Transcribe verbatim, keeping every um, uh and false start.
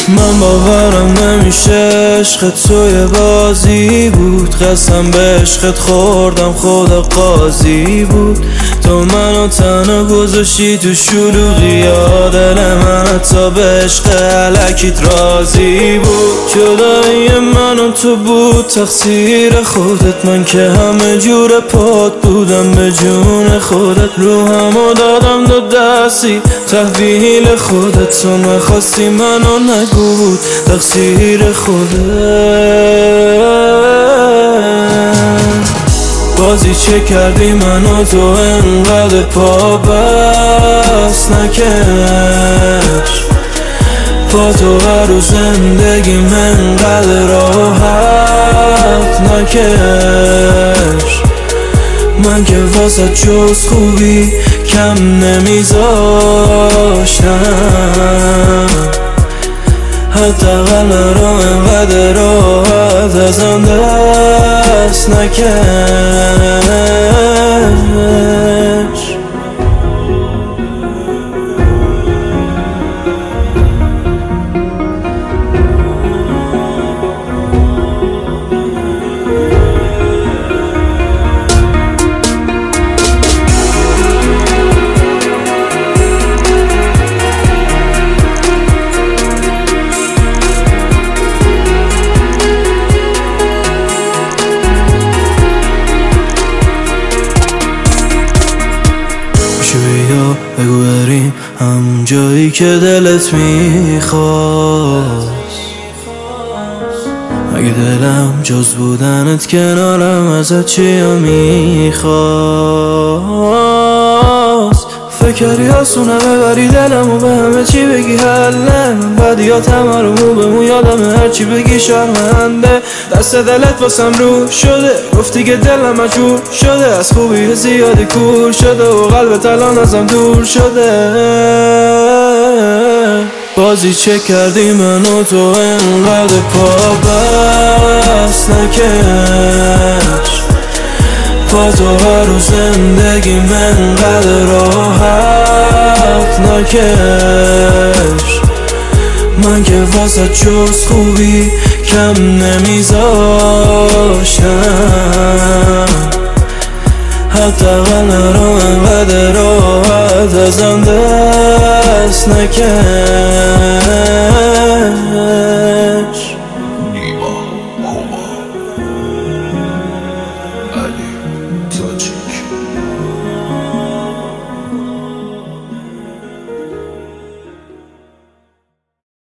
من باورم نمیشه عشق توی بازی بود، قسم به عشقت خوردم خدا قاضی بود. تو منو تنها گذاشتی تو شلوغی ها، دل من حتی به عشق الکیت راضی بود. جدایی من و تو بود تقصیر خودت، من که همه جور پات بودم به جون خودت. روحمو دادم دو دستی تحویل خودت، تو نخواستی منو نگو بود تقصیر خودت. بازی چه کردی منو تو انقدر پا بس نکش، با تو هر روز زندگیم انقدر راحت نکش. من که واسه جز خوبی کم نمیذاشتم، حداقل مرا انقدر راحت ازم دست نکش. بیا بگو بریم همون جایی که دلت میخواست، اگه دلم جز بودنت کنارم ازت چیا میخواست. فکری آسونه ببری دلمو به همه چی بگی حله، من بدیاتم رو مو به مو یادم هرچی بگی شرمنده. دست دلت واسم رو شده، گفتی که دلم مجبور شده، از خوبی زیادی کور شده و قلبت الان ازم دور شده. بازی چه کردی منو تو انقدر پا بس نکش، با تو هر روز زندگیم انقدر راحت نکش. من که واسه جز خوبی کم نمیذاشتم، حداقل مرا انقدر راحت ازم دست نکش.